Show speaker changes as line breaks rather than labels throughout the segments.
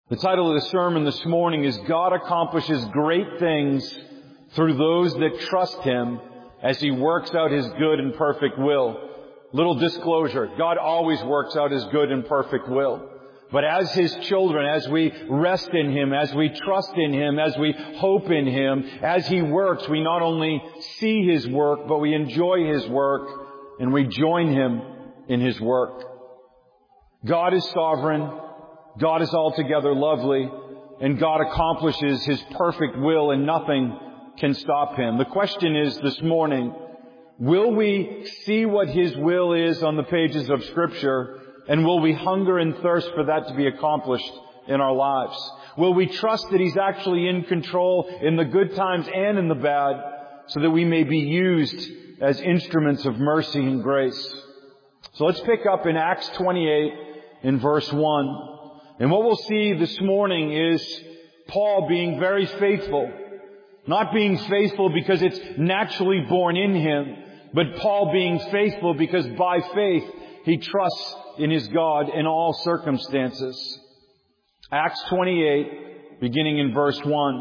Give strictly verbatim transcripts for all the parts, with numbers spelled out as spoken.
The title of the sermon this morning is God Accomplishes Great Things Through Those That Trust Him as He Works Out His Good and Perfect Will. Little disclosure, God always works out His good and perfect will. But as His children, as we rest in Him, as we trust in Him, as we hope in Him, as He works, we not only see His work, but we enjoy His work and we join Him in His work. God is sovereign. God is altogether lovely, and God accomplishes His perfect will, and nothing can stop Him. The question is this morning, will we see what His will is on the pages of Scripture, and will we hunger and thirst for that to be accomplished in our lives? Will we trust that He's actually in control in the good times and in the bad, so that we may be used as instruments of mercy and grace? So let's pick up in Acts twenty-eight in verse one. And what we'll see this morning is Paul being very faithful. Not being faithful because it's naturally born in him, but Paul being faithful because by faith he trusts in his God in all circumstances. Acts twenty-eight, beginning in verse one.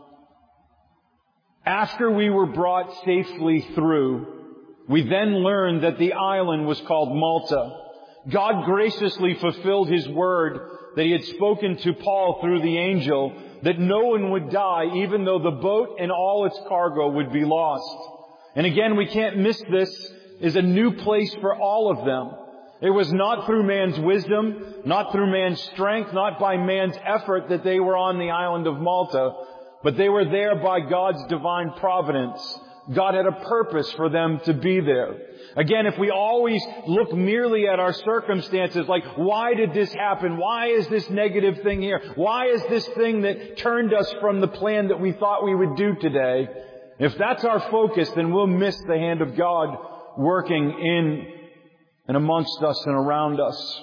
After we were brought safely through, we then learned that the island was called Malta. God graciously fulfilled His word that He had spoken to Paul through the angel, that no one would die, even though the boat and all its cargo would be lost. And again, we can't miss this, is a new place for all of them. It was not through man's wisdom, not through man's strength, not by man's effort that they were on the island of Malta, but they were there by God's divine providence. God had a purpose for them to be there. Again, if we always look merely at our circumstances, like, why did this happen? Why is this negative thing here? Why is this thing that turned us from the plan that we thought we would do today? If that's our focus, then we'll miss the hand of God working in and amongst us and around us.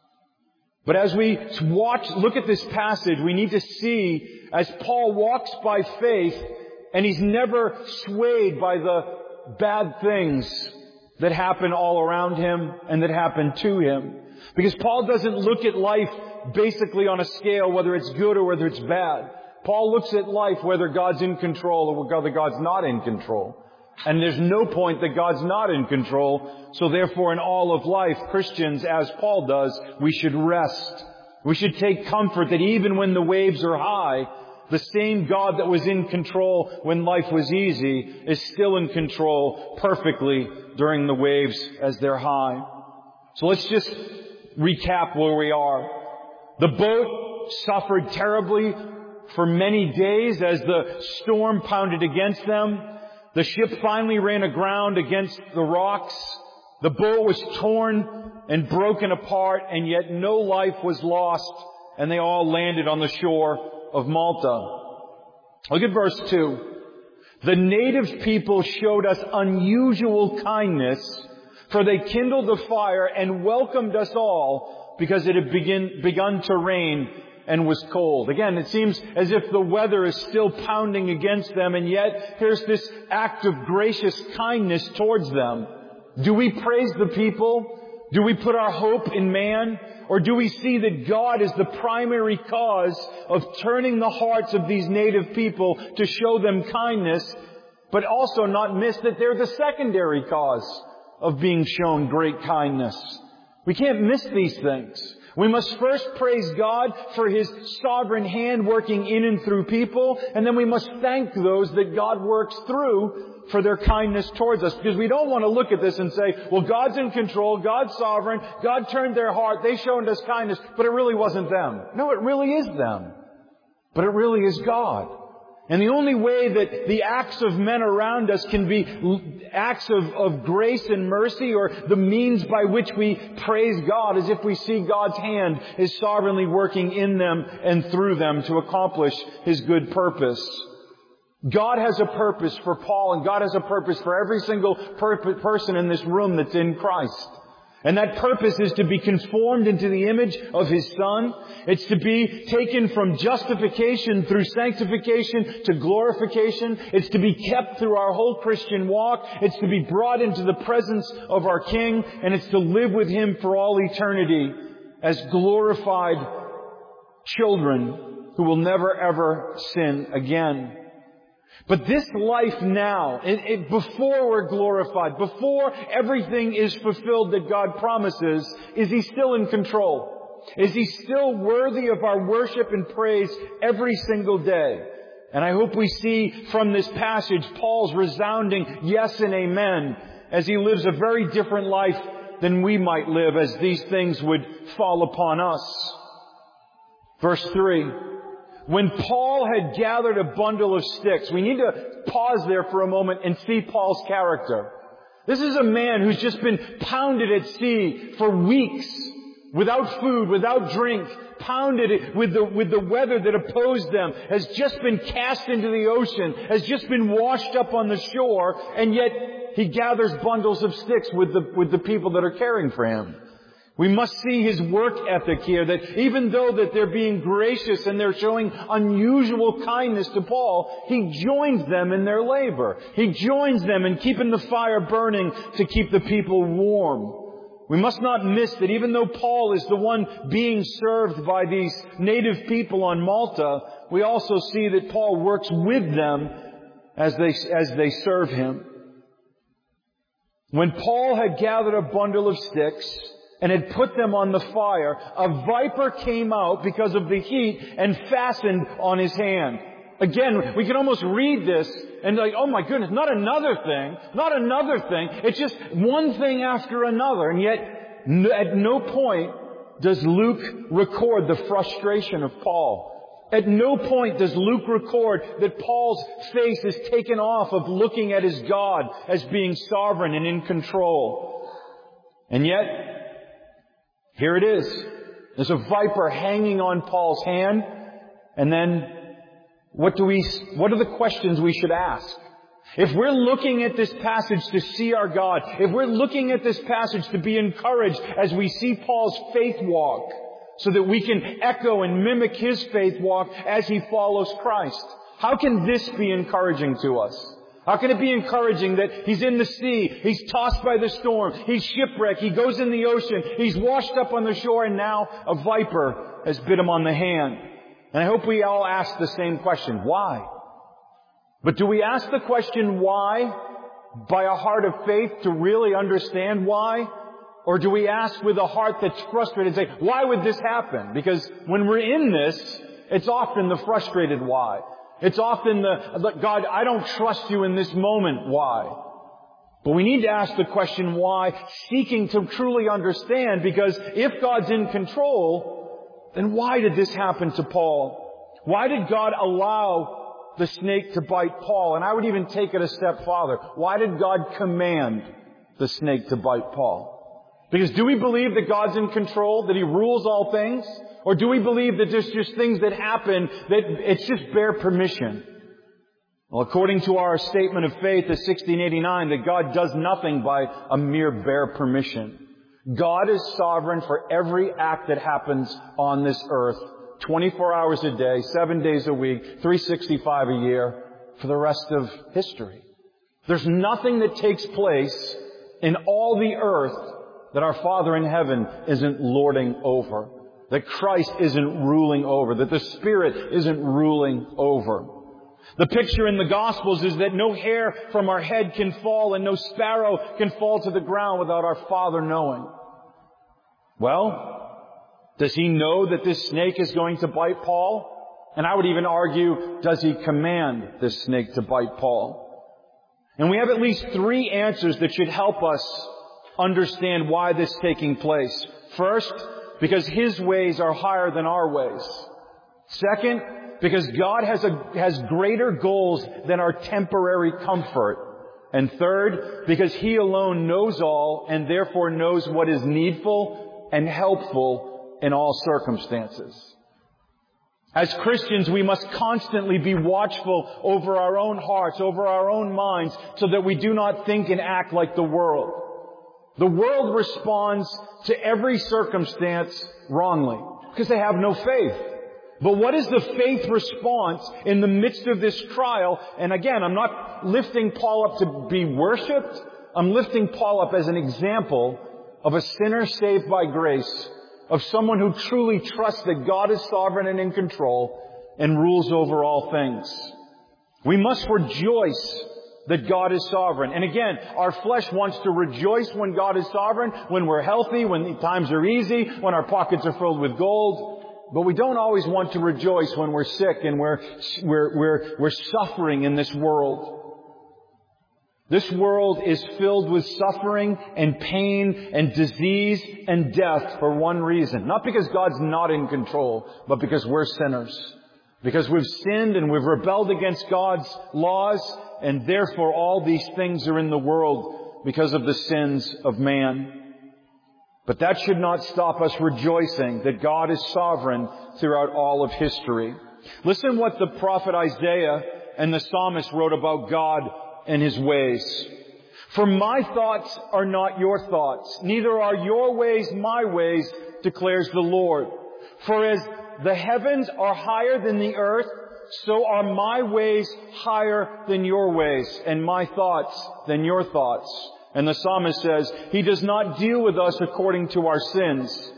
But as we watch, look at this passage, we need to see as Paul walks by faith, and he's never swayed by the bad things that happen all around him and that happen to him. Because Paul doesn't look at life basically on a scale whether it's good or whether it's bad. Paul looks at life whether God's in control or whether God's not in control. And there's no point that God's not in control. So therefore, in all of life, Christians, as Paul does, we should rest. We should take comfort that even when the waves are high, the same God that was in control when life was easy is still in control perfectly during the waves as they're high. So let's just recap where we are. The boat suffered terribly for many days as the storm pounded against them. The ship finally ran aground against the rocks. The boat was torn and broken apart, and yet no life was lost, and they all landed on the shore of Malta. Look at verse two. The native people showed us unusual kindness, for they kindled a fire and welcomed us all because it had begin, begun to rain and was cold. Again, it seems as if the weather is still pounding against them, and yet there's this act of gracious kindness towards them. Do we praise the people? Do we put our hope in man? Or do we see that God is the primary cause of turning the hearts of these native people to show them kindness, but also not miss that they're the secondary cause of being shown great kindness? We can't miss these things. We must first praise God for His sovereign hand working in and through people, and then we must thank those that God works through for their kindness towards us. Because we don't want to look at this and say, well, God's in control, God's sovereign, God turned their heart, they showed us kindness, but it really wasn't them. No, it really is them. But it really is God. And the only way that the acts of men around us can be acts of, of grace and mercy, or the means by which we praise God, is if we see God's hand is sovereignly working in them and through them to accomplish His good purpose. God has a purpose for Paul, and God has a purpose for every single per- person in this room that's in Christ. And that purpose is to be conformed into the image of His Son. It's to be taken from justification through sanctification to glorification. It's to be kept through our whole Christian walk. It's to be brought into the presence of our King. And it's to live with Him for all eternity as glorified children who will never ever sin again. But this life now, it, it, before we're glorified, before everything is fulfilled that God promises, is He still in control? Is He still worthy of our worship and praise every single day? And I hope we see from this passage Paul's resounding yes and amen as he lives a very different life than we might live as these things would fall upon us. Verse three. When Paul had gathered a bundle of sticks, we need to pause there for a moment and see Paul's character. This is a man who's just been pounded at sea for weeks, without food, without drink, pounded with the, with the weather that opposed them, has just been cast into the ocean, has just been washed up on the shore, and yet he gathers bundles of sticks with the, with the people that are caring for him. We must see his work ethic here, that even though that they're being gracious and they're showing unusual kindness to Paul, he joins them in their labor. He joins them in keeping the fire burning to keep the people warm. We must not miss that even though Paul is the one being served by these native people on Malta, we also see that Paul works with them as they, as they serve him. When Paul had gathered a bundle of sticks and had put them on the fire, a viper came out because of the heat and fastened on his hand. Again, we can almost read this and like, oh my goodness, not another thing, not another thing. It's just one thing after another. And yet, at no point does Luke record the frustration of Paul. At no point does Luke record that Paul's face is taken off of looking at his God as being sovereign and in control. And yet, here it is. There's a viper hanging on Paul's hand. And then, what do we, what are the questions we should ask? If we're looking at this passage to see our God, if we're looking at this passage to be encouraged as we see Paul's faith walk, so that we can echo and mimic his faith walk as he follows Christ, how can this be encouraging to us? How can it be encouraging that he's in the sea, he's tossed by the storm, he's shipwrecked, he goes in the ocean, he's washed up on the shore, and now a viper has bit him on the hand? And I hope we all ask the same question. Why? But do we ask the question why by a heart of faith to really understand why? Or do we ask with a heart that's frustrated and say, why would this happen? Because when we're in this, it's often the frustrated why. It's often the, God, I don't trust you in this moment, why? But we need to ask the question why, seeking to truly understand, because if God's in control, then why did this happen to Paul? Why did God allow the snake to bite Paul? And I would even take it a step farther. Why did God command the snake to bite Paul? Because do we believe that God's in control, that He rules all things? Or do we believe that there's just things that happen, that it's just bare permission? Well, according to our statement of faith of sixteen eighty-nine, that God does nothing by a mere bare permission. God is sovereign for every act that happens on this earth, twenty-four hours a day, seven days a week, three hundred sixty-five a year, for the rest of history. There's nothing that takes place in all the earth that our Father in heaven isn't lording over, that Christ isn't ruling over, that the Spirit isn't ruling over. The picture in the Gospels is that no hair from our head can fall and no sparrow can fall to the ground without our Father knowing. Well, does He know that this snake is going to bite Paul? And I would even argue, does He command this snake to bite Paul? And we have at least three answers that should help us understand why this is taking place. First, because His ways are higher than our ways. Second, because God has a, has greater goals than our temporary comfort. And third, because He alone knows all and therefore knows what is needful and helpful in all circumstances. As Christians, we must constantly be watchful over our own hearts, over our own minds, so that we do not think and act like the world. The world responds to every circumstance wrongly because they have no faith. But what is the faith response in the midst of this trial? And again, I'm not lifting Paul up to be worshipped. I'm lifting Paul up as an example of a sinner saved by grace of someone who truly trusts that God is sovereign and in control and rules over all things. We must rejoice that God is sovereign. And again, our flesh wants to rejoice when God is sovereign, when we're healthy, when times are easy, when our pockets are filled with gold. But we don't always want to rejoice when we're sick and we're, we're, we're, we're suffering in this world. This world is filled with suffering and pain and disease and death for one reason. Not because God's not in control, but because we're sinners. Because we've sinned and we've rebelled against God's laws, and therefore all these things are in the world because of the sins of man. But that should not stop us rejoicing that God is sovereign throughout all of history. Listen what the prophet Isaiah and the psalmist wrote about God and His ways. For my thoughts are not your thoughts, neither are your ways my ways, declares the Lord. For as the heavens are higher than the earth, so are my ways higher than your ways, and my thoughts than your thoughts. And the psalmist says, He does not deal with us according to our sins,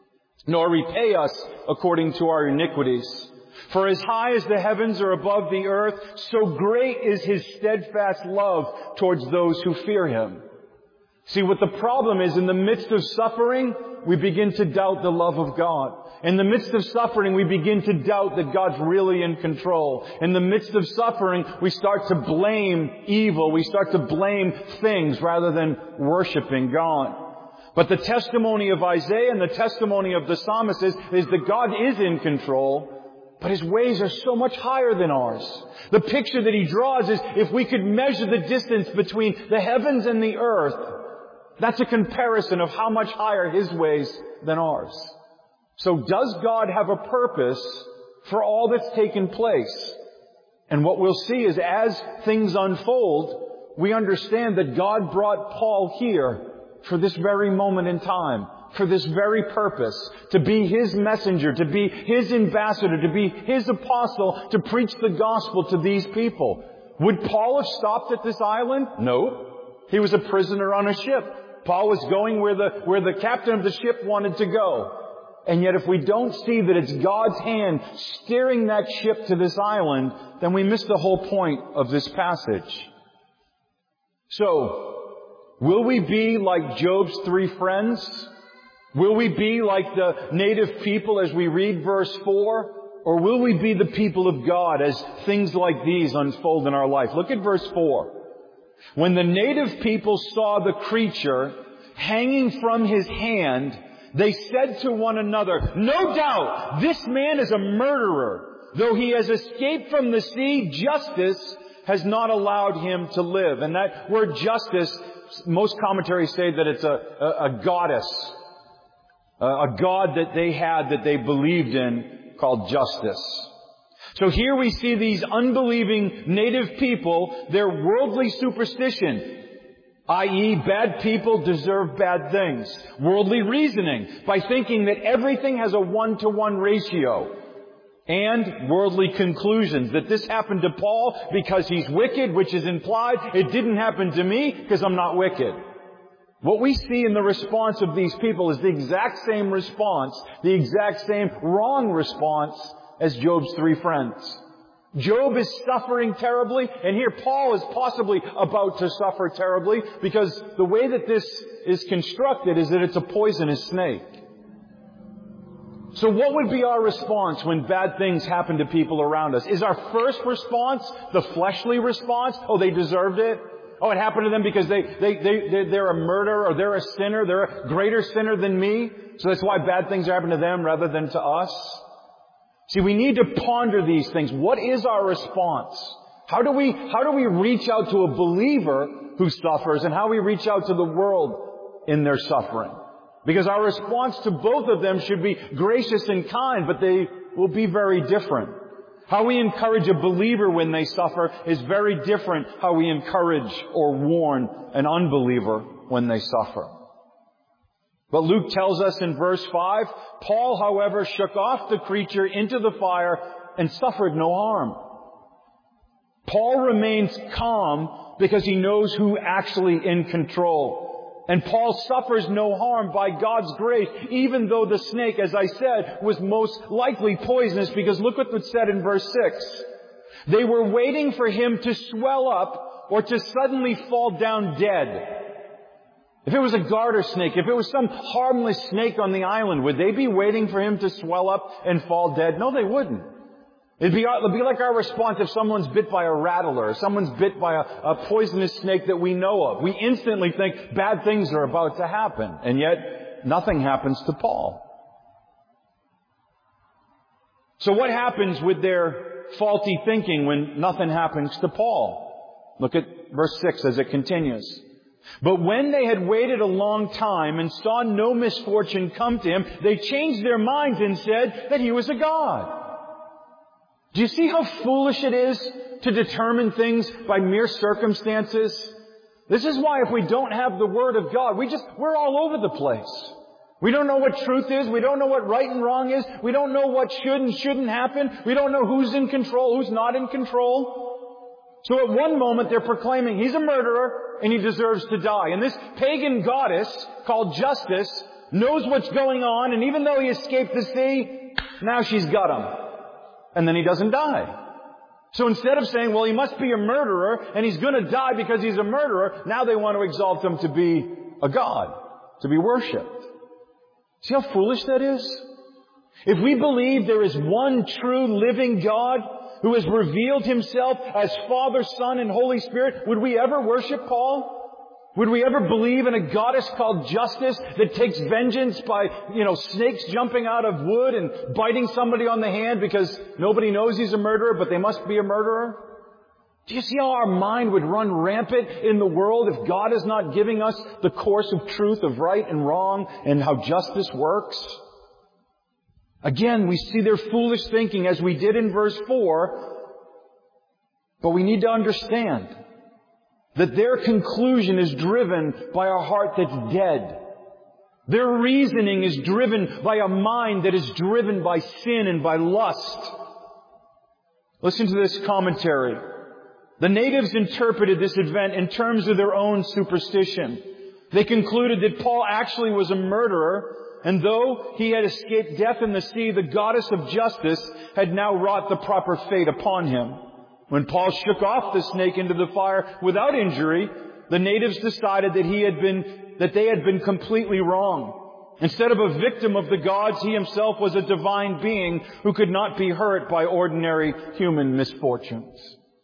nor repay us according to our iniquities. For as high as the heavens are above the earth, so great is His steadfast love towards those who fear Him. See, what the problem is, in the midst of suffering, we begin to doubt the love of God. In the midst of suffering, we begin to doubt that God's really in control. In the midst of suffering, we start to blame evil. We start to blame things rather than worshiping God. But the testimony of Isaiah and the testimony of the psalmist is, is that God is in control, but His ways are so much higher than ours. The picture that he draws is, if we could measure the distance between the heavens and the earth, that's a comparison of how much higher His ways than ours. So does God have a purpose for all that's taken place? And what we'll see is, as things unfold, we understand that God brought Paul here for this very moment in time, for this very purpose, to be His messenger, to be His ambassador, to be His apostle, to preach the gospel to these people. Would Paul have stopped at this island? No. He was a prisoner on a ship. Paul was going where the, where the captain of the ship wanted to go. And yet if we don't see that it's God's hand steering that ship to this island, then we miss the whole point of this passage. So, will we be like Job's three friends? Will we be like the native people as we read verse four? Or will we be the people of God as things like these unfold in our life? Look at verse four. When the native people saw the creature hanging from his hand, they said to one another, "No doubt this man is a murderer. Though he has escaped from the sea, justice has not allowed him to live." And that word justice, most commentaries say that it's a, a, a goddess, a, a god that they had, that they believed in, called justice. So here we see these unbelieving native people, their worldly superstition, that is bad people deserve bad things. Worldly reasoning, by thinking that everything has a one-to-one ratio. And worldly conclusions, that this happened to Paul because he's wicked, which is implied. It didn't happen to me because I'm not wicked. What we see in the response of these people is the exact same response, the exact same wrong response as Job's three friends. Job is suffering terribly, and here Paul is possibly about to suffer terribly, because the way that this is constructed is that it's a poisonous snake. So what would be our response when bad things happen to people around us? Is our first response the fleshly response? Oh, they deserved it. Oh, it happened to them because they, they, they, they're a murderer, or they're a sinner. They're a greater sinner than me. So that's why bad things happen to them rather than to us. See, we need to ponder these things. What is our response? How do we, how do we reach out to a believer who suffers, and how we reach out to the world in their suffering? Because our response to both of them should be gracious and kind, but they will be very different. How we encourage a believer when they suffer is very different how we encourage or warn an unbeliever when they suffer. But Luke tells us in verse five, Paul, however, shook off the creature into the fire and suffered no harm. Paul remains calm because he knows who actually in control. And Paul suffers no harm by God's grace, even though the snake, as I said, was most likely poisonous, because look what was said in verse six. They were waiting for him to swell up or to suddenly fall down dead. If it was a garter snake, if it was some harmless snake on the island, would they be waiting for him to swell up and fall dead? No, they wouldn't. It'd be, it'd be like our response if someone's bit by a rattler, or someone's bit by a, a poisonous snake that we know of. We instantly think bad things are about to happen, and yet nothing happens to Paul. So what happens with their faulty thinking when nothing happens to Paul? Look at verse six as it continues. But when they had waited a long time and saw no misfortune come to him, they changed their minds and said that he was a god. Do you see how foolish it is to determine things by mere circumstances? This is why if we don't have the Word of God, we just, we're all over the place. We don't know what truth is. We don't know what right and wrong is. We don't know what should and shouldn't happen. We don't know who's in control, who's not in control. So at one moment they're proclaiming he's a murderer and he deserves to die. And this pagan goddess called Justice knows what's going on, and even though he escaped the sea, now she's got him. And then he doesn't die. So instead of saying, well, he must be a murderer and he's going to die because he's a murderer, now they want to exalt him to be a god, to be worshipped. See how foolish that is? If we believe there is one true living God who has revealed himself as Father, Son, and Holy Spirit, would we ever worship Paul? Would we ever believe in a goddess called Justice that takes vengeance by, you know, snakes jumping out of wood and biting somebody on the hand because nobody knows he's a murderer, but they must be a murderer? Do you see how our mind would run rampant in the world if God is not giving us the course of truth, of right and wrong, and how justice works? Again, we see their foolish thinking as we did in verse four, but we need to understand that their conclusion is driven by a heart that's dead. Their reasoning is driven by a mind that is driven by sin and by lust. Listen to this commentary. The natives interpreted this event in terms of their own superstition. They concluded that Paul actually was a murderer, and though he had escaped death in the sea, the goddess of justice had now wrought the proper fate upon him. When Paul shook off the snake into the fire without injury, the natives decided that he had been, that they had been completely wrong. Instead of a victim of the gods, he himself was a divine being who could not be hurt by ordinary human misfortunes.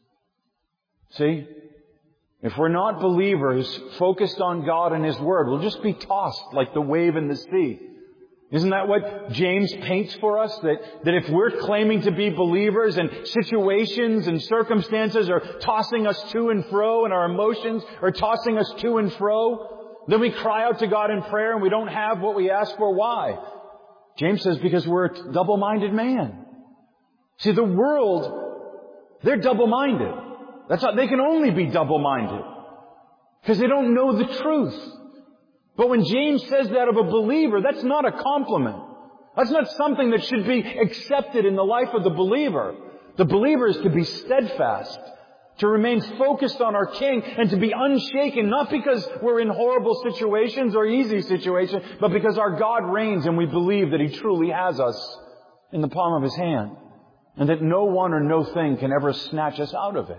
See? If we're not believers focused on God and His Word, we'll just be tossed like the wave in the sea. Isn't that what James paints for us? That, that if we're claiming to be believers and situations and circumstances are tossing us to and fro and our emotions are tossing us to and fro, then we cry out to God in prayer and we don't have what we ask for. Why? James says because we're a double-minded man. See, the world, they're double-minded. That's not, they can only be double-minded because they don't know the truth. But when James says that of a believer, that's not a compliment. That's not something that should be accepted in the life of the believer. The believer is to be steadfast, to remain focused on our King, and to be unshaken, not because we're in horrible situations or easy situations, but because our God reigns and we believe that He truly has us in the palm of His hand, and that no one or no thing can ever snatch us out of it.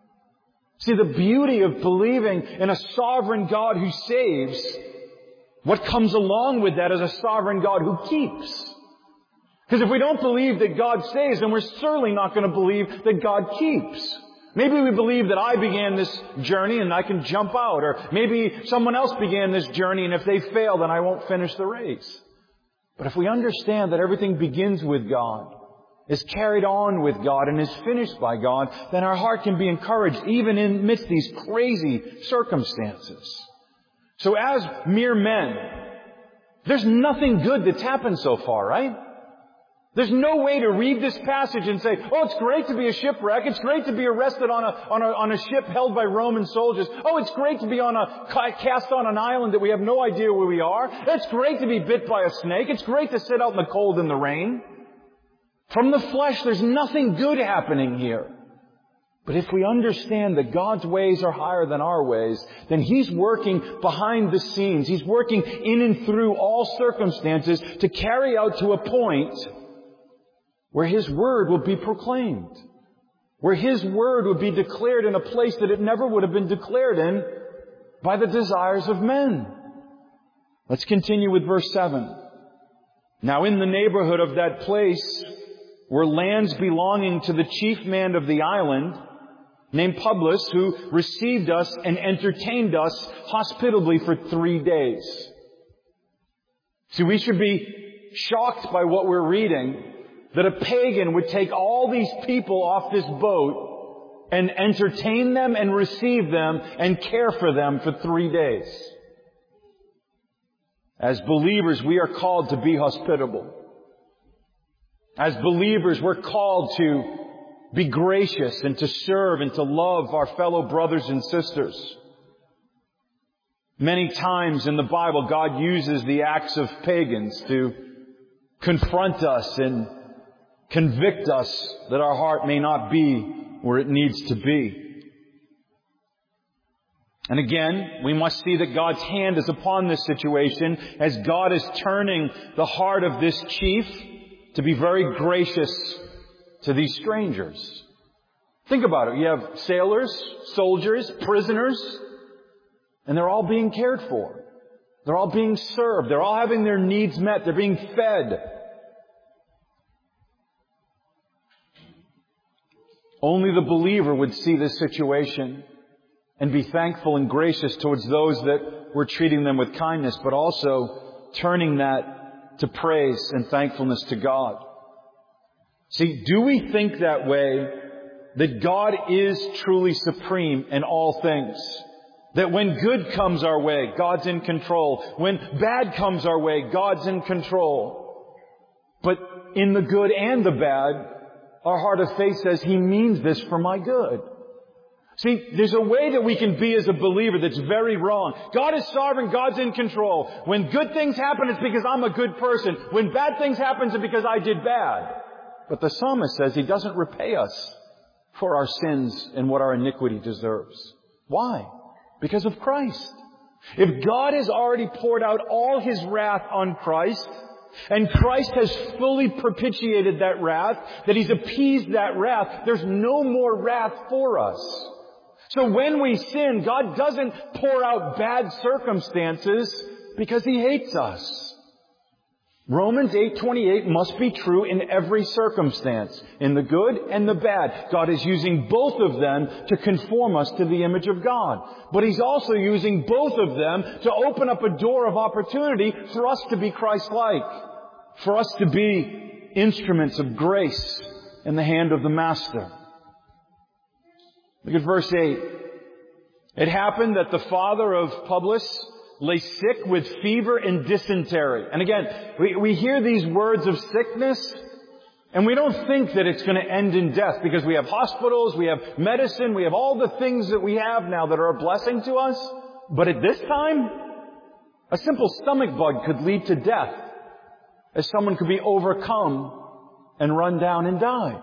See, the beauty of believing in a sovereign God who saves, what comes along with that is a sovereign God who keeps. Because if we don't believe that God saves, then we're certainly not going to believe that God keeps. Maybe we believe that I began this journey and I can jump out. Or maybe someone else began this journey and if they fail, then I won't finish the race. But if we understand that everything begins with God, is carried on with God, and is finished by God, then our heart can be encouraged even in midst these crazy circumstances. So as mere men, there's nothing good that's happened so far, right? There's no way to read this passage and say, oh, it's great to be a shipwreck. It's great to be arrested on a, on a, on a ship held by Roman soldiers. Oh, it's great to be on a, cast on an island that we have no idea where we are. It's great to be bit by a snake. It's great to sit out in the cold and the rain. From the flesh, there's nothing good happening here. But if we understand that God's ways are higher than our ways, then He's working behind the scenes. He's working in and through all circumstances to carry out to a point where His Word will be proclaimed, where His Word would be declared in a place that it never would have been declared in by the desires of men. Let's continue with verse seven. Now in the neighborhood of that place were lands belonging to the chief man of the island, named Publius, who received us and entertained us hospitably for three days. See, we should be shocked by what we're reading, that a pagan would take all these people off this boat and entertain them and receive them and care for them for three days. As believers, we are called to be hospitable. As believers, we're called to be gracious and to serve and to love our fellow brothers and sisters. Many times in the Bible, God uses the acts of pagans to confront us and convict us that our heart may not be where it needs to be. And again, we must see that God's hand is upon this situation as God is turning the heart of this chief to be very gracious to these strangers. Think about it. You have sailors, soldiers, prisoners, and they're all being cared for. They're all being served. They're all having their needs met. They're being fed. Only the believer would see this situation and be thankful and gracious towards those that were treating them with kindness, but also turning that to praise and thankfulness to God. See, do we think that way, that God is truly supreme in all things? That when good comes our way, God's in control. When bad comes our way, God's in control. But in the good and the bad, our heart of faith says He means this for my good. See, there's a way that we can be as a believer that's very wrong. God is sovereign. God's in control. When good things happen, it's because I'm a good person. When bad things happen, it's because I did bad. But the psalmist says He doesn't repay us for our sins and what our iniquity deserves. Why? Because of Christ. If God has already poured out all His wrath on Christ, and Christ has fully propitiated that wrath, that He's appeased that wrath, there's no more wrath for us. So when we sin, God doesn't pour out bad circumstances because He hates us. Romans eight twenty-eight must be true in every circumstance, in the good and the bad. God is using both of them to conform us to the image of God. But He's also using both of them to open up a door of opportunity for us to be Christ-like, for us to be instruments of grace in the hand of the Master. Look at verse eight. It happened that the father of Publius lay sick with fever and dysentery. And again, we, we hear these words of sickness, and we don't think that it's going to end in death, because we have hospitals, we have medicine, we have all the things that we have now that are a blessing to us. But at this time, a simple stomach bug could lead to death, as someone could be overcome and run down and die.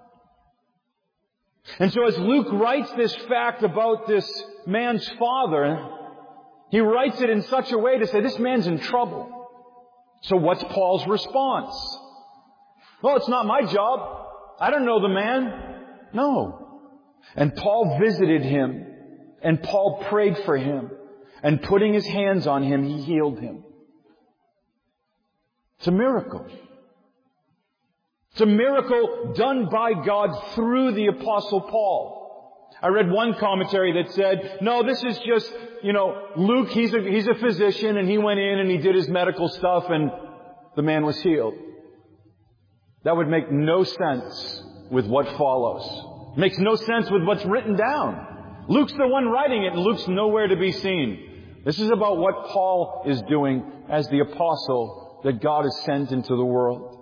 And so as Luke writes this fact about this man's father, he writes it in such a way to say, this man's in trouble. So what's Paul's response? Well, it's not my job. I don't know the man. No. And Paul visited him, and Paul prayed for him, and putting his hands on him, he healed him. It's a miracle. It's a miracle done by God through the Apostle Paul. I read one commentary that said, no, this is just, you know, Luke, he's a, he's a physician, and he went in and he did his medical stuff, and the man was healed. That would make no sense with what follows. It makes no sense with what's written down. Luke's the one writing it, and Luke's nowhere to be seen. This is about what Paul is doing as the apostle that God has sent into the world.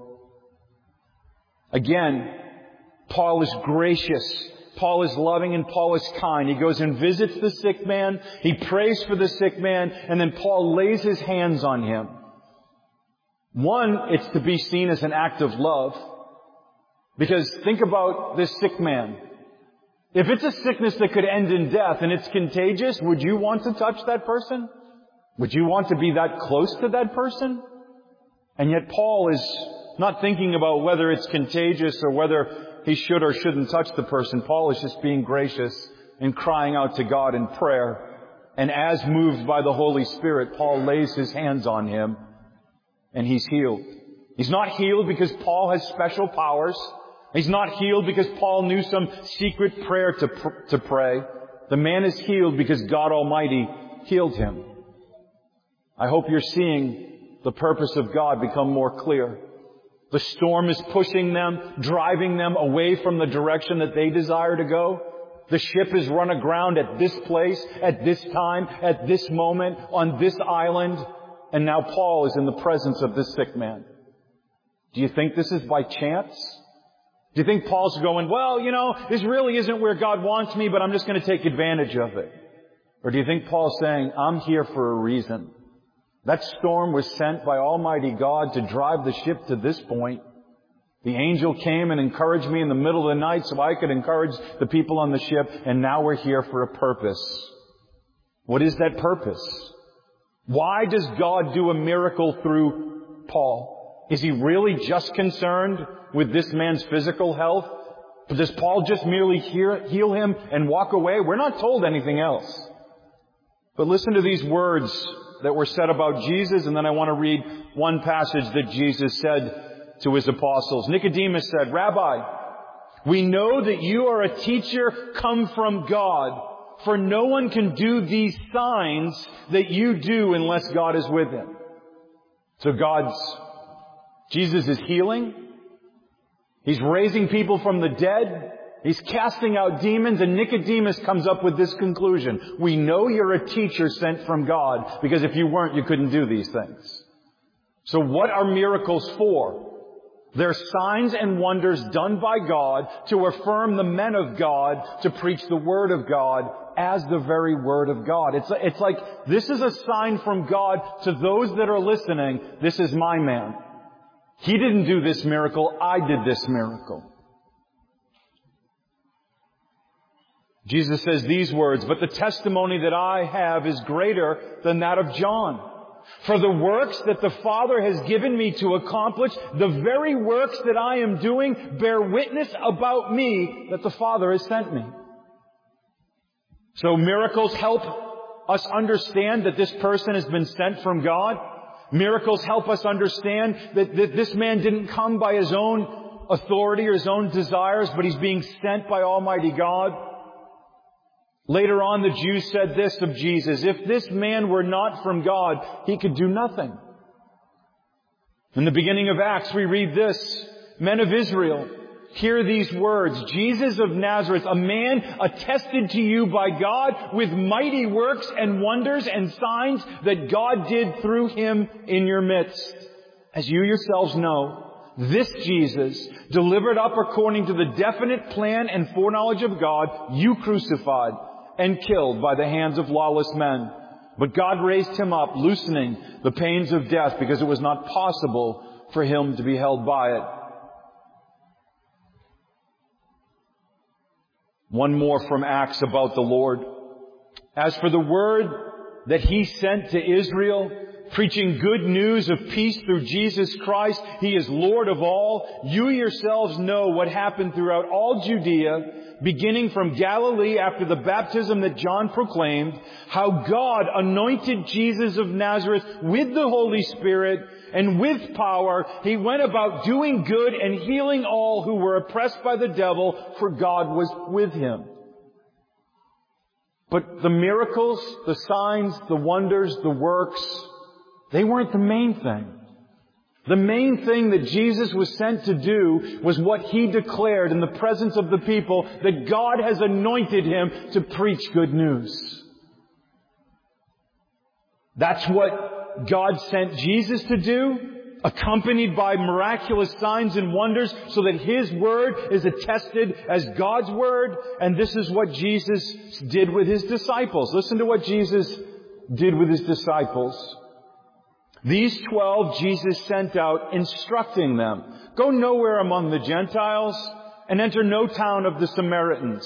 Again, Paul is gracious. Paul is loving, and Paul is kind. He goes and visits the sick man. He prays for the sick man, and then Paul lays his hands on him. One, it's to be seen as an act of love. Because think about this sick man. If it's a sickness that could end in death and it's contagious, would you want to touch that person? Would you want to be that close to that person? And yet Paul is not thinking about whether it's contagious or whether he should or shouldn't touch the person. Paul is just being gracious and crying out to God in prayer. And as moved by the Holy Spirit, Paul lays his hands on him and he's healed. He's not healed because Paul has special powers. He's not healed because Paul knew some secret prayer to, pr- to pray. The man is healed because God Almighty healed him. I hope you're seeing the purpose of God become more clear. The storm is pushing them, driving them away from the direction that they desire to go. The ship is run aground at this place, at this time, at this moment, on this island. And now Paul is in the presence of this sick man. Do you think this is by chance? Do you think Paul's going, well, you know, this really isn't where God wants me, but I'm just going to take advantage of it? Or do you think Paul's saying, I'm here for a reason? That storm was sent by Almighty God to drive the ship to this point. The angel came and encouraged me in the middle of the night so I could encourage the people on the ship, and now we're here for a purpose. What is that purpose? Why does God do a miracle through Paul? Is he really just concerned with this man's physical health? Does Paul just merely heal him and walk away? We're not told anything else. But listen to these words that were said about Jesus, and then I want to read one passage that Jesus said to his apostles. Nicodemus said, Rabbi, we know that you are a teacher come from God, for no one can do these signs that you do unless God is with him. So God's, Jesus is healing. He's raising people from the dead. He's casting out demons, and Nicodemus comes up with this conclusion. We know you're a teacher sent from God, because if you weren't, you couldn't do these things. So what are miracles for? They're signs and wonders done by God to affirm the men of God to preach the Word of God as the very Word of God. It's, it's like this is a sign from God to those that are listening. This is my man. He didn't do this miracle. I did this miracle. Jesus says these words, but the testimony that I have is greater than that of John. For the works that the Father has given me to accomplish, the very works that I am doing, bear witness about me that the Father has sent me. So miracles help us understand that this person has been sent from God. Miracles help us understand that, that this man didn't come by his own authority or his own desires, but he's being sent by Almighty God. Later on, the Jews said this of Jesus, if this man were not from God, he could do nothing. In the beginning of Acts, we read this, men of Israel, hear these words, Jesus of Nazareth, a man attested to you by God with mighty works and wonders and signs that God did through him in your midst. As you yourselves know, this Jesus, delivered up according to the definite plan and foreknowledge of God, you crucified and killed by the hands of lawless men. But God raised him up, loosening the pains of death, because it was not possible for him to be held by it. One more from Acts about the Lord. As for the word that he sent to Israel, preaching good news of peace through Jesus Christ, he is Lord of all. You yourselves know what happened throughout all Judea, beginning from Galilee after the baptism that John proclaimed, how God anointed Jesus of Nazareth with the Holy Spirit and with power. He went about doing good and healing all who were oppressed by the devil, for God was with him. But the miracles, the signs, the wonders, the works, they weren't the main thing. The main thing that Jesus was sent to do was what he declared in the presence of the people, that God has anointed him to preach good news. That's what God sent Jesus to do, accompanied by miraculous signs and wonders, so that his word is attested as God's word. And this is what Jesus did with his disciples. Listen to what Jesus did with his disciples. These twelve Jesus sent out, instructing them, go nowhere among the Gentiles and enter no town of the Samaritans,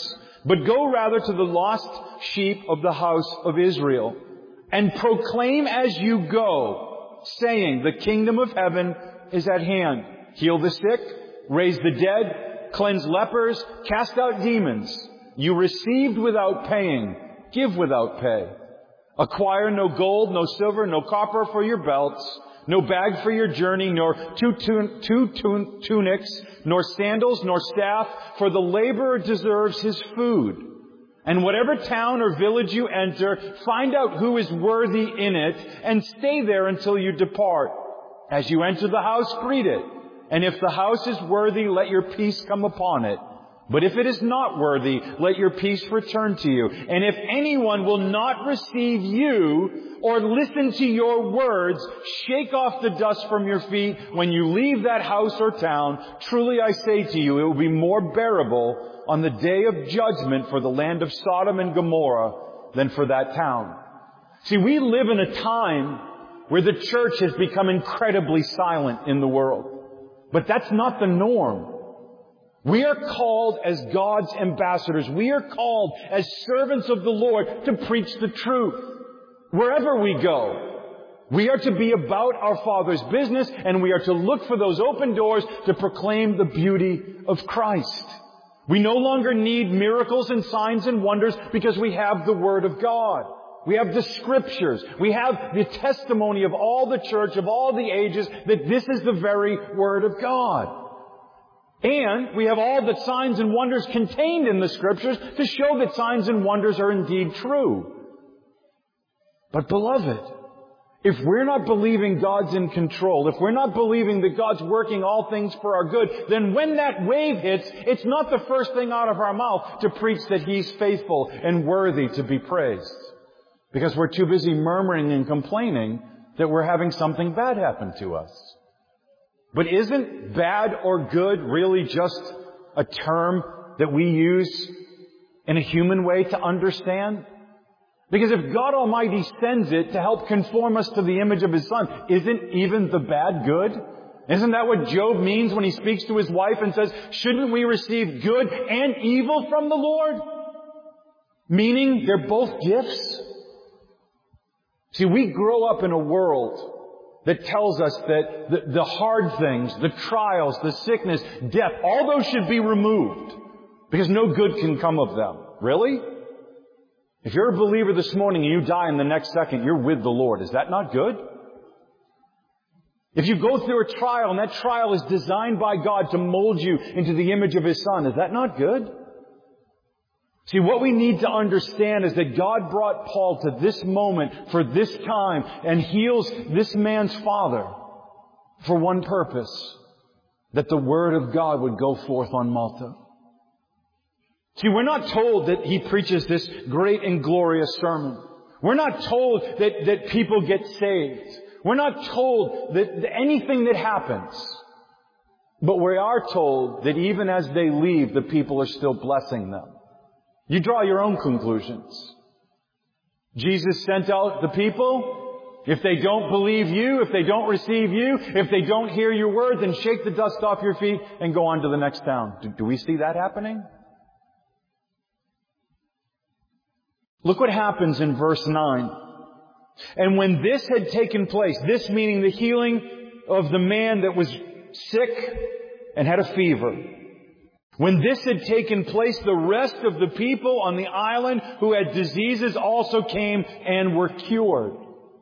But go rather to the lost sheep of the house of Israel, and proclaim as you go, saying, the kingdom of heaven is at hand. Heal the sick, raise the dead, cleanse lepers, cast out demons. You received without paying, give without pay. Acquire no gold, no silver, no copper for your belts, no bag for your journey, nor two, tun- two tun- tunics, nor sandals, nor staff, for the laborer deserves his food. And whatever town or village you enter, find out who is worthy in it, and stay there until you depart. As you enter the house, greet it. And if the house is worthy, let your peace come upon it. But if it is not worthy, let your peace return to you. And if anyone will not receive you or listen to your words, shake off the dust from your feet when you leave that house or town. Truly I say to you, it will be more bearable on the day of judgment for the land of Sodom and Gomorrah than for that town. See, we live in a time where the church has become incredibly silent in the world. But that's not the norm. We are called as God's ambassadors. We are called as servants of the Lord to preach the truth. Wherever we go, we are to be about our Father's business, and we are to look for those open doors to proclaim the beauty of Christ. We no longer need miracles and signs and wonders because we have the Word of God. We have the Scriptures. We have the testimony of all the church, of all the ages, that this is the very Word of God. And we have all the signs and wonders contained in the Scriptures to show that signs and wonders are indeed true. But beloved, if we're not believing God's in control, if we're not believing that God's working all things for our good, then when that wave hits, it's not the first thing out of our mouth to preach that He's faithful and worthy to be praised. Because we're too busy murmuring and complaining that we're having something bad happen to us. But isn't bad or good really just a term that we use in a human way to understand? Because if God Almighty sends it to help conform us to the image of His Son, isn't even the bad good? Isn't that what Job means when he speaks to his wife and says, shouldn't we receive good and evil from the Lord? Meaning they're both gifts. See, we grow up in a world that tells us that the, the hard things, the trials, the sickness, death, all those should be removed because no good can come of them. Really? If you're a believer this morning and you die in the next second, you're with the Lord. Is that not good? If you go through a trial and that trial is designed by God to mold you into the image of His Son, is that not good? See, what we need to understand is that God brought Paul to this moment for this time and heals this man's father for one purpose, that the Word of God would go forth on Malta. See, we're not told that he preaches this great and glorious sermon. We're not told that, that people get saved. We're not told that, that anything that happens. But we are told that even as they leave, the people are still blessing them. You draw your own conclusions. Jesus sent out the people. If they don't believe you, if they don't receive you, if they don't hear your word, then shake the dust off your feet and go on to the next town. Do, do we see that happening? Look what happens in verse nine. And when this had taken place, this meaning the healing of the man that was sick and had a fever, when this had taken place, the rest of the people on the island who had diseases also came and were cured.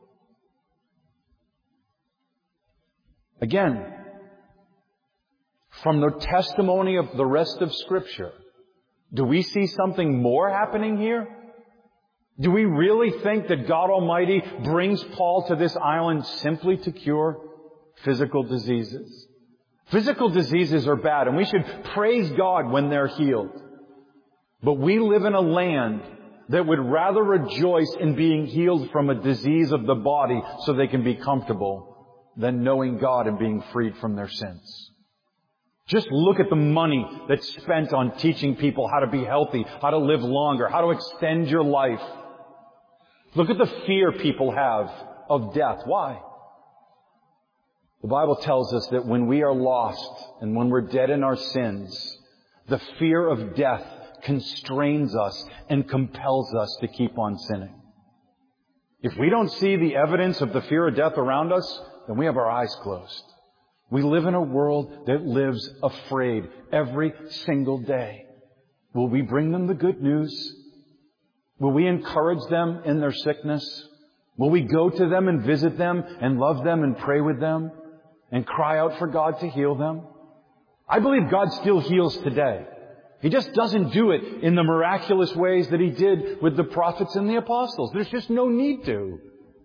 Again, from the testimony of the rest of Scripture, do we see something more happening here? Do we really think that God Almighty brings Paul to this island simply to cure physical diseases? Physical diseases are bad, and we should praise God when they're healed. But we live in a land that would rather rejoice in being healed from a disease of the body so they can be comfortable than knowing God and being freed from their sins. Just look at the money that's spent on teaching people how to be healthy, how to live longer, how to extend your life. Look at the fear people have of death. Why? The Bible tells us that when we are lost and when we're dead in our sins, the fear of death constrains us and compels us to keep on sinning. If we don't see the evidence of the fear of death around us, then we have our eyes closed. We live in a world that lives afraid every single day. Will we bring them the good news? Will we encourage them in their sickness? Will we go to them and visit them and love them and pray with them and cry out for God to heal them? I believe God still heals today. He just doesn't do it in the miraculous ways that He did with the prophets and the apostles. There's just no need to.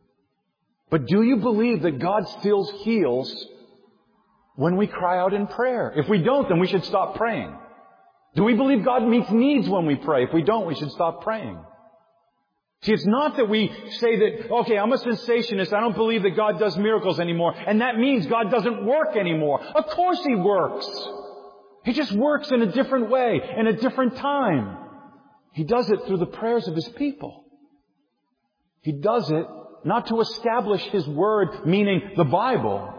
But do you believe that God still heals when we cry out in prayer? If we don't, then we should stop praying. Do we believe God meets needs when we pray? If we don't, we should stop praying. See, it's not that we say that, okay, I'm a cessationist, I don't believe that God does miracles anymore, and that means God doesn't work anymore. Of course He works. He just works in a different way, in a different time. He does it through the prayers of His people. He does it not to establish His Word, meaning the Bible,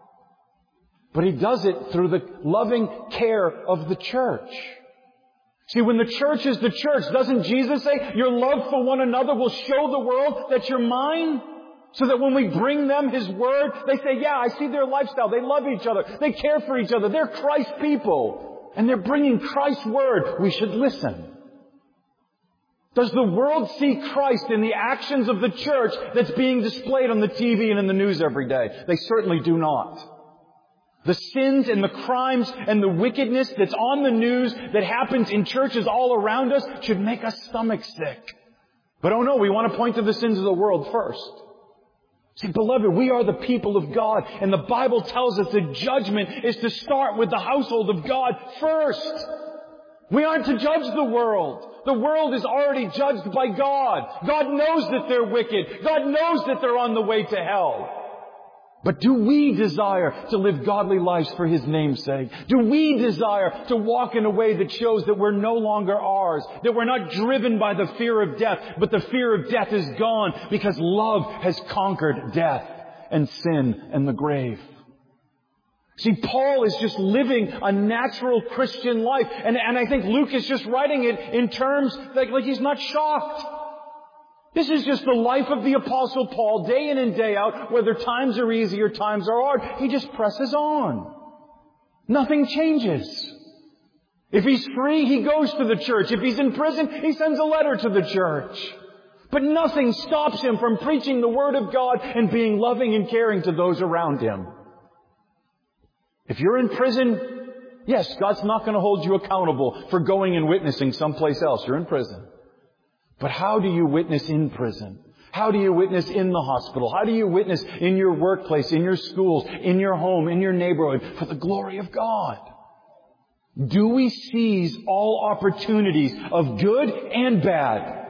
but He does it through the loving care of the church. See, when the church is the church, doesn't Jesus say, your love for one another will show the world that you're mine? So that when we bring them His Word, they say, yeah, I see their lifestyle. They love each other. They care for each other. They're Christ people. And they're bringing Christ's Word. We should listen. Does the world see Christ in the actions of the church that's being displayed on the T V and in the news every day? They certainly do not. The sins and the crimes and the wickedness that's on the news that happens in churches all around us should make us stomach sick. But oh no, we want to point to the sins of the world first. See, beloved, we are the people of God, and the Bible tells us that judgment is to start with the household of God first. We aren't to judge the world. The world is already judged by God. God knows that they're wicked. God knows that they're on the way to hell. But do we desire to live godly lives for His name's sake? Do we desire to walk in a way that shows that we're no longer ours, that we're not driven by the fear of death, but the fear of death is gone because love has conquered death and sin and the grave? See, Paul is just living a natural Christian life. And, and I think Luke is just writing it in terms like, like he's not shocked. This is just the life of the Apostle Paul, day in and day out, whether times are easy or times are hard. He just presses on. Nothing changes. If he's free, he goes to the church. If he's in prison, he sends a letter to the church. But nothing stops him from preaching the Word of God and being loving and caring to those around him. If you're in prison, yes, God's not going to hold you accountable for going and witnessing someplace else. You're in prison. But how do you witness in prison? How do you witness in the hospital? How do you witness in your workplace, in your schools, in your home, in your neighborhood for the glory of God? Do we seize all opportunities of good and bad?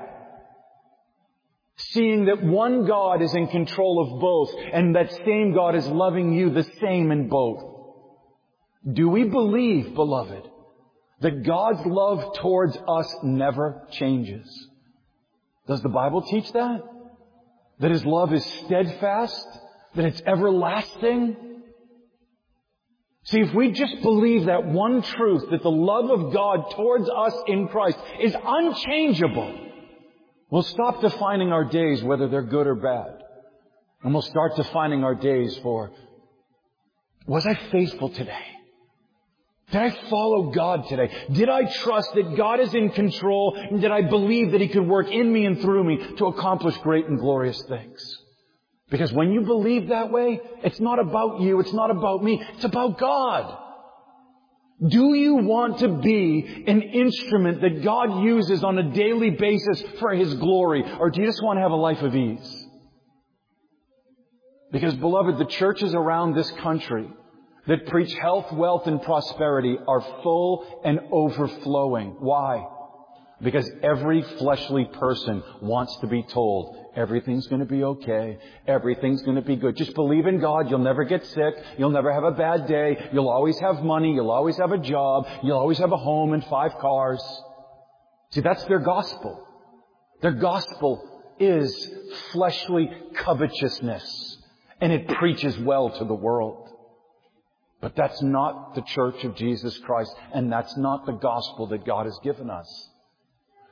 Seeing that one God is in control of both and that same God is loving you the same in both. Do we believe, beloved, that God's love towards us never changes? Does the Bible teach that? That His love is steadfast? That it's everlasting? See, if we just believe that one truth, that the love of God towards us in Christ is unchangeable, we'll stop defining our days whether they're good or bad. And we'll start defining our days for, was I faithful today? Did I follow God today? Did I trust that God is in control? And did I believe that He could work in me and through me to accomplish great and glorious things? Because when you believe that way, it's not about you, it's not about me, it's about God. Do you want to be an instrument that God uses on a daily basis for His glory? Or do you just want to have a life of ease? Because, beloved, the churches around this country that preach health, wealth, and prosperity are full and overflowing. Why? Because every fleshly person wants to be told, everything's going to be okay. Everything's going to be good. Just believe in God. You'll never get sick. You'll never have a bad day. You'll always have money. You'll always have a job. You'll always have a home and five cars. See, that's their gospel. Their gospel is fleshly covetousness. And it preaches well to the world. But that's not the church of Jesus Christ, and that's not the gospel that God has given us.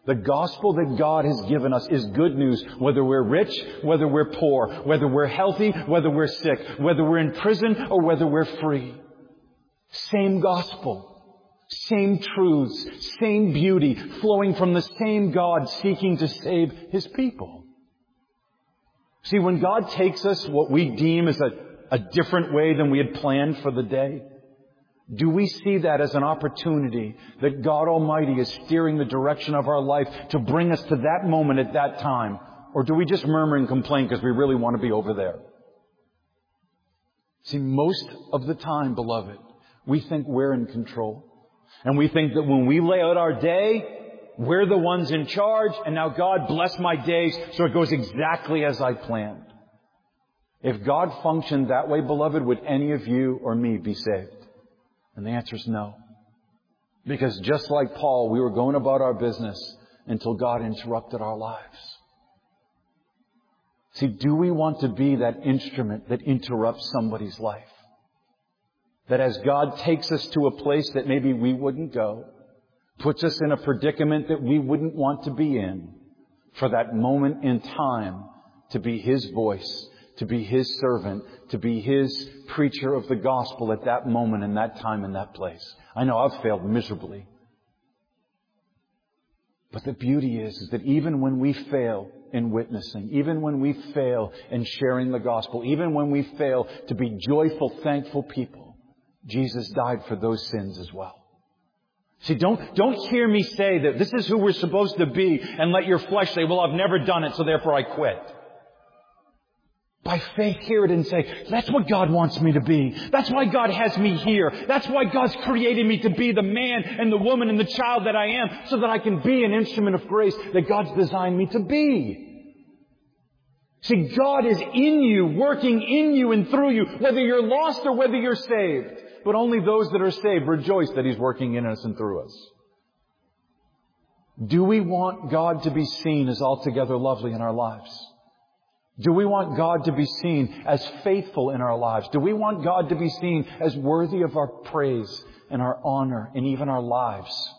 The gospel that God has given us is good news, whether we're rich, whether we're poor, whether we're healthy, whether we're sick, whether we're in prison or whether we're free. Same gospel, same truths, same beauty, flowing from the same God seeking to save His people. See, when God takes us what we deem as a, a different way than we had planned for the day, do we see that as an opportunity that God Almighty is steering the direction of our life to bring us to that moment at that time? Or do we just murmur and complain because we really want to be over there? See, most of the time, beloved, we think we're in control. And we think that when we lay out our day, we're the ones in charge, and now God bless my days so it goes exactly as I planned. If God functioned that way, beloved, would any of you or me be saved? And the answer is no. Because just like Paul, we were going about our business until God interrupted our lives. See, do we want to be that instrument that interrupts somebody's life? That as God takes us to a place that maybe we wouldn't go, puts us in a predicament that we wouldn't want to be in, for that moment in time to be His voice, to be His servant, to be His preacher of the gospel at that moment, in that time, in that place. I know I've failed miserably. But the beauty is, is that even when we fail in witnessing, even when we fail in sharing the gospel, even when we fail to be joyful, thankful people, Jesus died for those sins as well. See, don't, don't hear me say that this is who we're supposed to be and let your flesh say, well, I've never done it, so therefore I quit. By faith, hear it and say, that's what God wants me to be. That's why God has me here. That's why God's created me to be the man and the woman and the child that I am, so that I can be an instrument of grace that God's designed me to be. See, God is in you, working in you and through you, whether you're lost or whether you're saved. But only those that are saved rejoice that He's working in us and through us. Do we want God to be seen as altogether lovely in our lives? Do we want God to be seen as faithful in our lives? Do we want God to be seen as worthy of our praise and our honor and even our lives?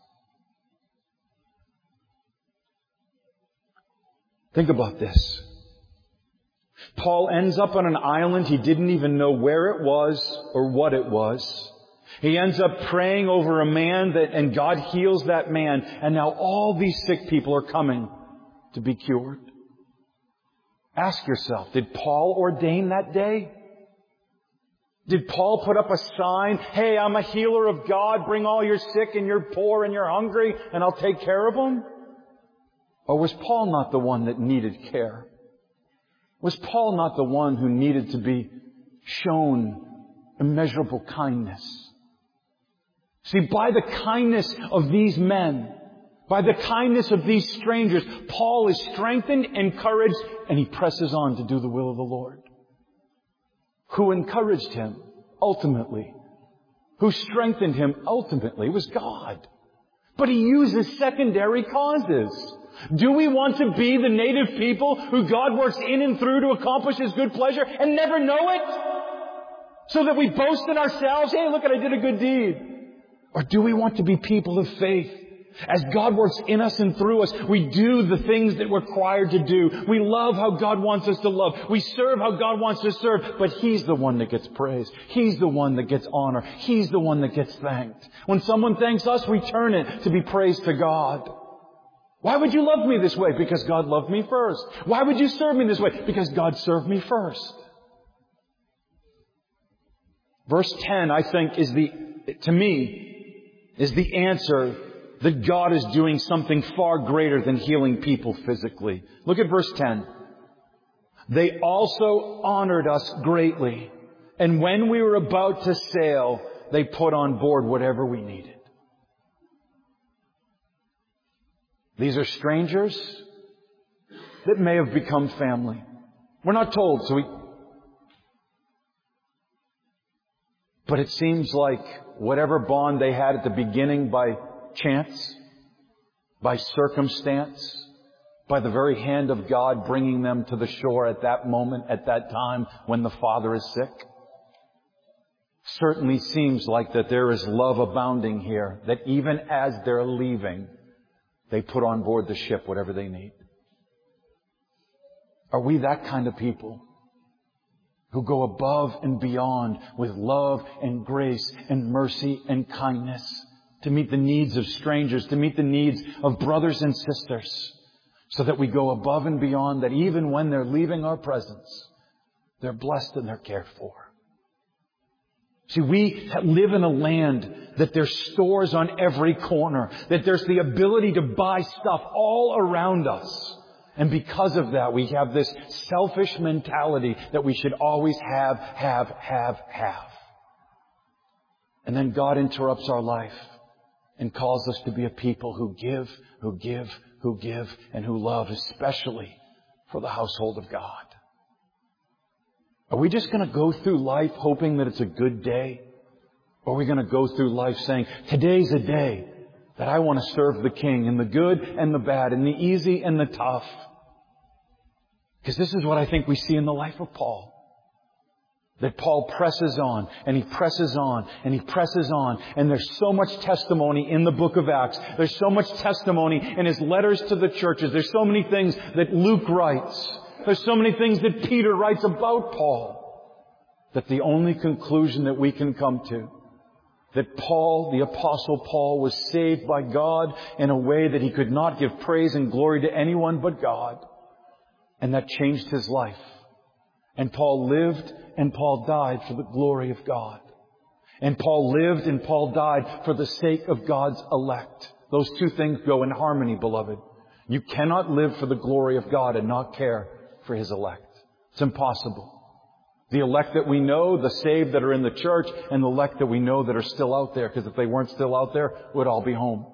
Think about this. Paul ends up on an island. He didn't even know where it was or what it was. He ends up praying over a man that, and God heals that man. And now all these sick people are coming to be cured. Ask yourself, did Paul ordain that day? Did Paul put up a sign, hey, I'm a healer of God, bring all your sick and you're poor and you're hungry and I'll take care of them? Or was Paul not the one that needed care? Was Paul not the one who needed to be shown immeasurable kindness? See, by the kindness of these men, by the kindness of these strangers, Paul is strengthened, encouraged, and he presses on to do the will of the Lord. Who encouraged him? Ultimately. Who strengthened him? Ultimately was God. But he uses secondary causes. Do we want to be the native people who God works in and through to accomplish His good pleasure and never know it? So that we boast in ourselves, hey, look, I did a good deed. Or do we want to be people of faith? As God works in us and through us, we do the things that we're required to do. We love how God wants us to love. We serve how God wants to serve. But He's the one that gets praised. He's the one that gets honor. He's the one that gets thanked. When someone thanks us, we turn it to be praised to God. Why would you love me this way? Because God loved me first. Why would you serve me this way? Because God served me first. Verse ten, I think, is the, to me, is the answer that God is doing something far greater than healing people physically. Look at verse ten. They also honored us greatly. And when we were about to sail, they put on board whatever we needed. These are strangers that may have become family. We're not told, so we... But it seems like whatever bond they had at the beginning by chance, by circumstance, by the very hand of God bringing them to the shore at that moment, at that time when the father is sick, certainly seems like that there is love abounding here, that even as they're leaving, they put on board the ship whatever they need. Are we that kind of people who go above and beyond with love and grace and mercy and kindness to meet the needs of strangers, to meet the needs of brothers and sisters, so that we go above and beyond, that even when they're leaving our presence, they're blessed and they're cared for? See, we live in a land that there's stores on every corner, that there's the ability to buy stuff all around us. And because of that, we have this selfish mentality that we should always have, have, have, have. And then God interrupts our life and calls us to be a people who give, who give, who give, and who love, especially for the household of God. Are we just going to go through life hoping that it's a good day? Or are we going to go through life saying, today's a day that I want to serve the King in the good and the bad, in the easy and the tough? Because this is what I think we see in the life of Paul. That Paul presses on, and he presses on, and he presses on. And there's so much testimony in the book of Acts. There's so much testimony in his letters to the churches. There's so many things that Luke writes. There's so many things that Peter writes about Paul. That the only conclusion that we can come to, that Paul, the Apostle Paul, was saved by God in a way that he could not give praise and glory to anyone but God. And that changed his life. And Paul lived and Paul died for the glory of God. And Paul lived and Paul died for the sake of God's elect. Those two things go in harmony, beloved. You cannot live for the glory of God and not care for His elect. It's impossible. The elect that we know, the saved that are in the church, and the elect that we know that are still out there. Because if they weren't still out there, we'd all be home.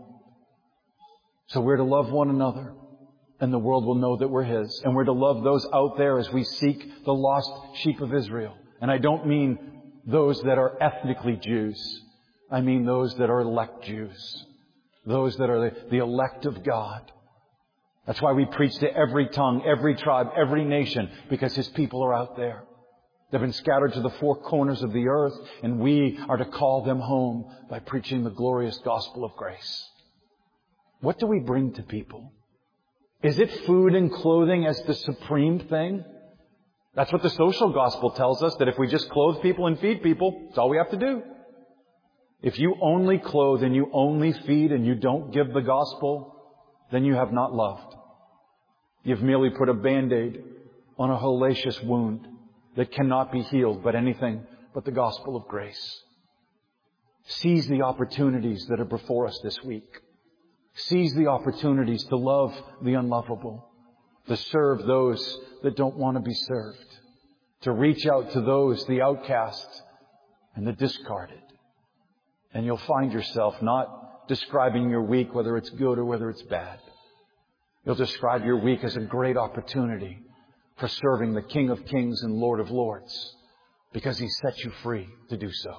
So we're to love one another. And the world will know that we're His. And we're to love those out there as we seek the lost sheep of Israel. And I don't mean those that are ethnically Jews. I mean those that are elect Jews. Those that are the, the elect of God. That's why we preach to every tongue, every tribe, every nation. Because His people are out there. They've been scattered to the four corners of the earth. And we are to call them home by preaching the glorious gospel of grace. What do we bring to people? Is it food and clothing as the supreme thing? That's what the social gospel tells us, that if we just clothe people and feed people, it's all we have to do. If you only clothe and you only feed and you don't give the gospel, then you have not loved. You've merely put a Band-Aid on a hellacious wound that cannot be healed by anything but the gospel of grace. Seize the opportunities that are before us this week. Seize the opportunities to love the unlovable, to serve those that don't want to be served, to reach out to those, the outcast and the discarded. And you'll find yourself not describing your week, whether it's good or whether it's bad. You'll describe your week as a great opportunity for serving the King of Kings and Lord of Lords, because He set you free to do so.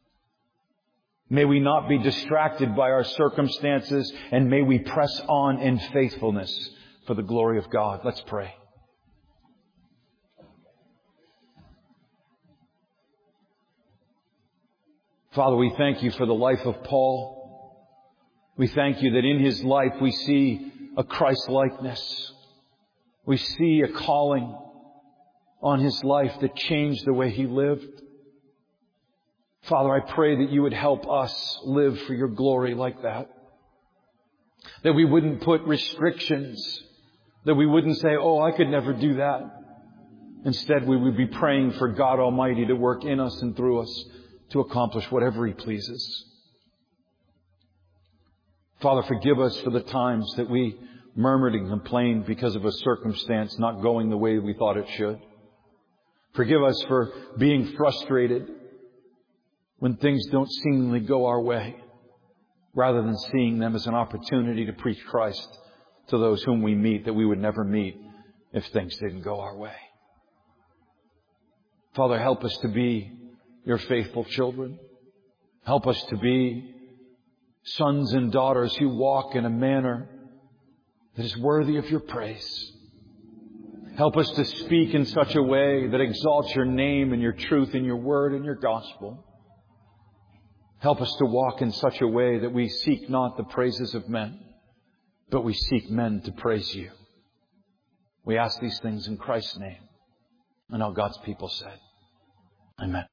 May we not be distracted by our circumstances, and may we press on in faithfulness for the glory of God. Let's pray. Father, we thank You for the life of Paul. We thank You that in his life we see a Christ-likeness. We see a calling on his life that changed the way he lived. Father, I pray that You would help us live for Your glory like that. That we wouldn't put restrictions. That we wouldn't say, oh, I could never do that. Instead, we would be praying for God Almighty to work in us and through us to accomplish whatever He pleases. Father, forgive us for the times that we murmured and complained because of a circumstance not going the way we thought it should. Forgive us for being frustrated when things don't seemingly go our way, rather than seeing them as an opportunity to preach Christ to those whom we meet that we would never meet if things didn't go our way. Father, help us to be Your faithful children. Help us to be sons and daughters who walk in a manner that is worthy of Your praise. Help us to speak in such a way that exalts Your name and Your truth and Your word and Your gospel. Help us to walk in such a way that we seek not the praises of men, but we seek men to praise You. We ask these things in Christ's name. And all God's people said, Amen.